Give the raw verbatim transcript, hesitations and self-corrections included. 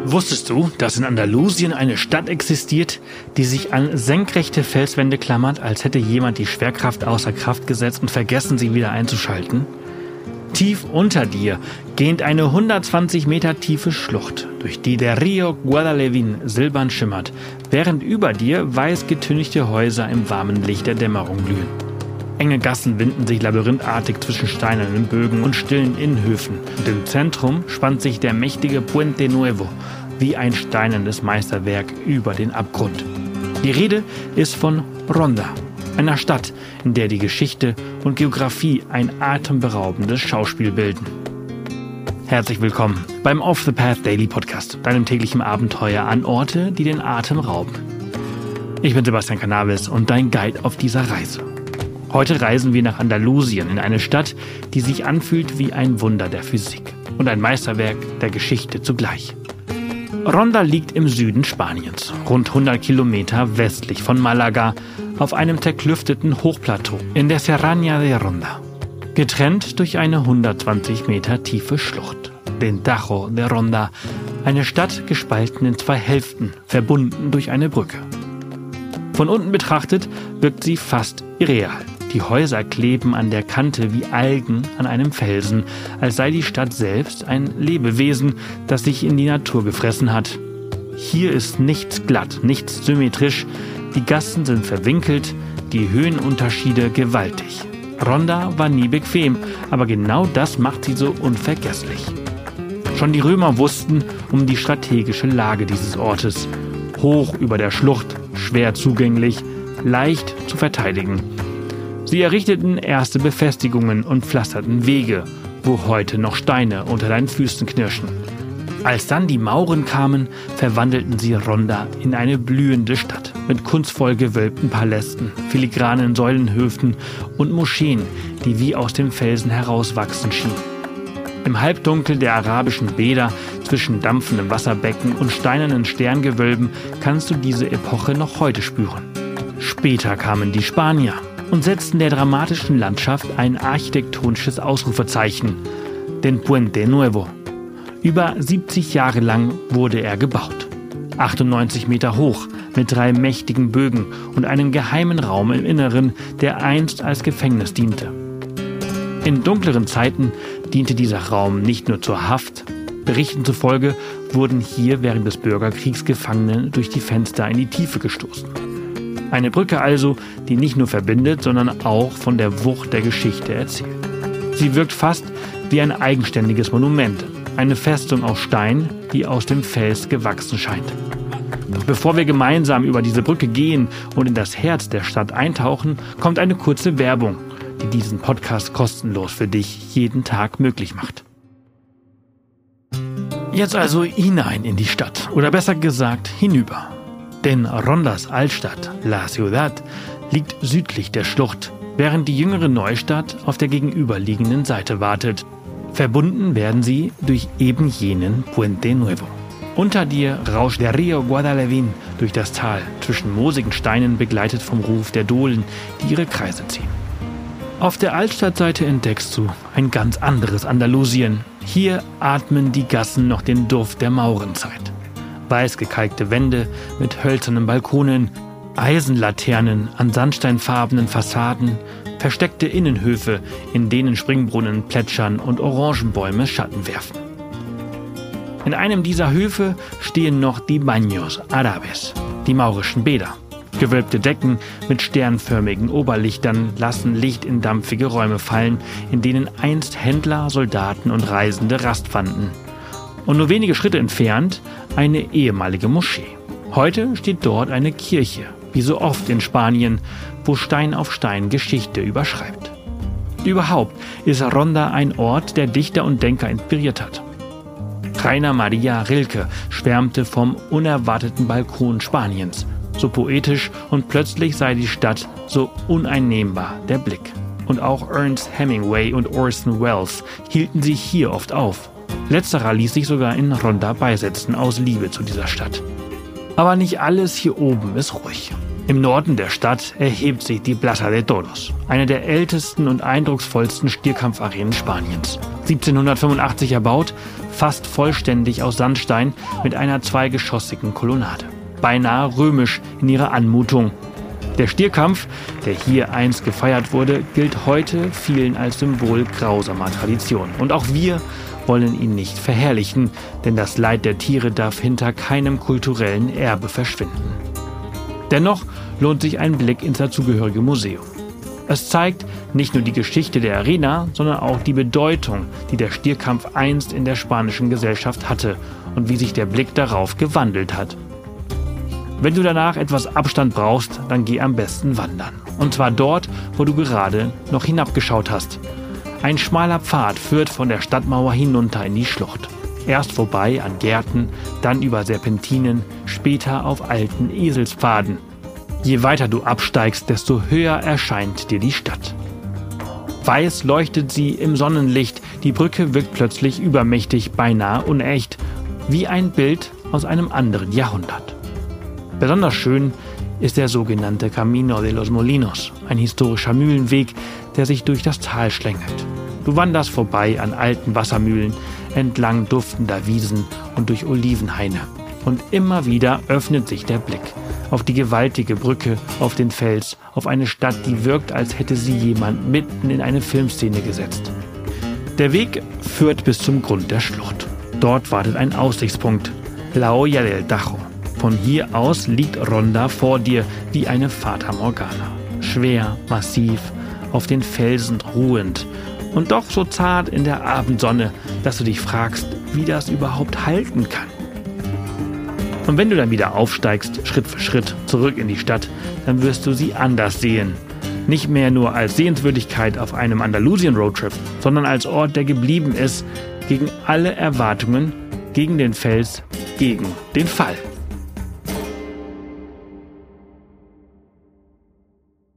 Wusstest du, dass in Andalusien eine Stadt existiert, die sich an senkrechte Felswände klammert, als hätte jemand die Schwerkraft außer Kraft gesetzt und vergessen, sie wieder einzuschalten? Tief unter dir gähnt eine hundertzwanzig Meter tiefe Schlucht, durch die der Rio Guadalevin silbern schimmert, während über dir weiß getünchte Häuser im warmen Licht der Dämmerung glühen. Enge Gassen winden sich labyrinthartig zwischen steinernen Bögen und stillen Innenhöfen. Und im Zentrum spannt sich der mächtige Puente Nuevo wie ein steinernes Meisterwerk über den Abgrund. Die Rede ist von Ronda, einer Stadt, in der die Geschichte und Geografie ein atemberaubendes Schauspiel bilden. Herzlich willkommen beim Off the Path Daily Podcast, deinem täglichen Abenteuer an Orte, die den Atem rauben. Ich bin Sebastian Cannabis und dein Guide auf dieser Reise. Heute reisen wir nach Andalusien, in eine Stadt, die sich anfühlt wie ein Wunder der Physik und ein Meisterwerk der Geschichte zugleich. Ronda liegt im Süden Spaniens, rund hundert Kilometer westlich von Malaga, auf einem zerklüfteten Hochplateau in der Serrania de Ronda, getrennt durch eine hundertzwanzig Meter tiefe Schlucht, den Tajo de Ronda, eine Stadt gespalten in zwei Hälften, verbunden durch eine Brücke. Von unten betrachtet wirkt sie fast irreal. Die Häuser kleben an der Kante wie Algen an einem Felsen, als sei die Stadt selbst ein Lebewesen, das sich in die Natur gefressen hat. Hier ist nichts glatt, nichts symmetrisch, die Gassen sind verwinkelt, die Höhenunterschiede gewaltig. Ronda war nie bequem, aber genau das macht sie so unvergesslich. Schon die Römer wussten um die strategische Lage dieses Ortes. Hoch über der Schlucht, schwer zugänglich, leicht zu verteidigen. Sie errichteten erste Befestigungen und pflasterten Wege, wo heute noch Steine unter deinen Füßen knirschen. Als dann die Mauren kamen, verwandelten sie Ronda in eine blühende Stadt mit kunstvoll gewölbten Palästen, filigranen Säulenhöfen und Moscheen, die wie aus dem Felsen herauswachsen schienen. Im Halbdunkel der arabischen Bäder zwischen dampfendem Wasserbecken und steinernen Sterngewölben kannst du diese Epoche noch heute spüren. Später kamen die Spanier und setzten der dramatischen Landschaft ein architektonisches Ausrufezeichen, den Puente Nuevo. Über siebzig Jahre lang wurde er gebaut. achtundneunzig Meter hoch, mit drei mächtigen Bögen und einem geheimen Raum im Inneren, der einst als Gefängnis diente. In dunkleren Zeiten diente dieser Raum nicht nur zur Haft. Berichten zufolge wurden hier während des Bürgerkriegs Gefangene durch die Fenster in die Tiefe gestoßen. Eine Brücke also, die nicht nur verbindet, sondern auch von der Wucht der Geschichte erzählt. Sie wirkt fast wie ein eigenständiges Monument, eine Festung aus Stein, die aus dem Fels gewachsen scheint. Doch bevor wir gemeinsam über diese Brücke gehen und in das Herz der Stadt eintauchen, kommt eine kurze Werbung, die diesen Podcast kostenlos für dich jeden Tag möglich macht. Jetzt also hinein in die Stadt, oder besser gesagt hinüber. Denn Rondas Altstadt, La Ciudad, liegt südlich der Schlucht, während die jüngere Neustadt auf der gegenüberliegenden Seite wartet. Verbunden werden sie durch eben jenen Puente Nuevo. Unter dir rauscht der Rio Guadalevin durch das Tal, zwischen moosigen Steinen begleitet vom Ruf der Dohlen, die ihre Kreise ziehen. Auf der Altstadtseite entdeckst du ein ganz anderes Andalusien. Hier atmen die Gassen noch den Duft der Maurenzeit. Weiß gekalkte Wände mit hölzernen Balkonen, Eisenlaternen an sandsteinfarbenen Fassaden, versteckte Innenhöfe, in denen Springbrunnen plätschern und Orangenbäume Schatten werfen. In einem dieser Höfe stehen noch die Baños Árabes, die maurischen Bäder. Gewölbte Decken mit sternförmigen Oberlichtern lassen Licht in dampfige Räume fallen, in denen einst Händler, Soldaten und Reisende Rast fanden. Und nur wenige Schritte entfernt eine ehemalige Moschee. Heute steht dort eine Kirche, wie so oft in Spanien, wo Stein auf Stein Geschichte überschreibt. Überhaupt ist Ronda ein Ort, der Dichter und Denker inspiriert hat. Rainer Maria Rilke schwärmte vom unerwarteten Balkon Spaniens. So poetisch und plötzlich sei die Stadt so uneinnehmbar, der Blick. Und auch Ernest Hemingway und Orson Welles hielten sich hier oft auf. Letzterer ließ sich sogar in Ronda beisetzen, aus Liebe zu dieser Stadt. Aber nicht alles hier oben ist ruhig. Im Norden der Stadt erhebt sich die Plaza de Toros, eine der ältesten und eindrucksvollsten Stierkampfarenen Spaniens. siebzehnhundertfünfundachtzig erbaut, fast vollständig aus Sandstein mit einer zweigeschossigen Kolonnade. Beinahe römisch in ihrer Anmutung. Der Stierkampf, der hier einst gefeiert wurde, gilt heute vielen als Symbol grausamer Tradition. Und auch wir wollen ihn nicht verherrlichen, denn das Leid der Tiere darf hinter keinem kulturellen Erbe verschwinden. Dennoch lohnt sich ein Blick ins dazugehörige Museum. Es zeigt nicht nur die Geschichte der Arena, sondern auch die Bedeutung, die der Stierkampf einst in der spanischen Gesellschaft hatte und wie sich der Blick darauf gewandelt hat. Wenn du danach etwas Abstand brauchst, dann geh am besten wandern. Und zwar dort, wo du gerade noch hinabgeschaut hast. Ein schmaler Pfad führt von der Stadtmauer hinunter in die Schlucht. Erst vorbei an Gärten, dann über Serpentinen, später auf alten Eselspfaden. Je weiter du absteigst, desto höher erscheint dir die Stadt. Weiß leuchtet sie im Sonnenlicht, die Brücke wirkt plötzlich übermächtig, beinahe unecht, wie ein Bild aus einem anderen Jahrhundert. Besonders schön ist der sogenannte Camino de los Molinos, ein historischer Mühlenweg, der sich durch das Tal schlängelt. Du wanderst vorbei an alten Wassermühlen, entlang duftender Wiesen und durch Olivenhaine. Und immer wieder öffnet sich der Blick auf die gewaltige Brücke, auf den Fels, auf eine Stadt, die wirkt, als hätte sie jemand mitten in eine Filmszene gesetzt. Der Weg führt bis zum Grund der Schlucht. Dort wartet ein Aussichtspunkt, La Hoya del Tajo. Von hier aus liegt Ronda vor dir wie eine Fata Morgana. Schwer, massiv, auf den Felsen ruhend und doch so zart in der Abendsonne, dass du dich fragst, wie das überhaupt halten kann. Und wenn du dann wieder aufsteigst, Schritt für Schritt zurück in die Stadt, dann wirst du sie anders sehen. Nicht mehr nur als Sehenswürdigkeit auf einem Andalusien-Roadtrip, sondern als Ort, der geblieben ist, gegen alle Erwartungen, gegen den Fels, gegen den Fall.